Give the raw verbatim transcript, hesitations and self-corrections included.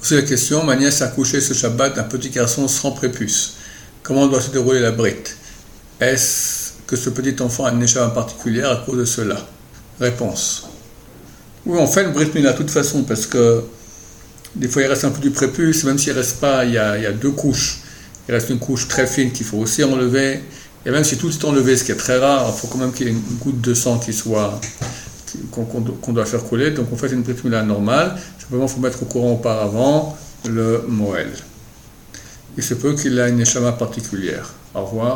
Posez la question, ma nièce a accouché ce Shabbat d'un petit garçon sans prépuce. Comment doit se dérouler la brite? Est-ce que ce petit enfant a une neshama particulière à cause de cela? Réponse. Oui, on fait une brite mila de toute façon, parce que des fois il reste un peu du prépuce, même s'il ne reste pas, il y, a, il y a deux couches. Il reste une couche très fine qu'il faut aussi enlever. Et même si tout est enlevé, ce qui est très rare, il faut quand même qu'il y ait une goutte de sang qui soit, qu'on, qu'on doit faire couler. Donc on fait une brite mila normale. Simplement, il faut mettre au courant auparavant le Moël. Il se peut qu'il ait une neshama particulière. Au revoir.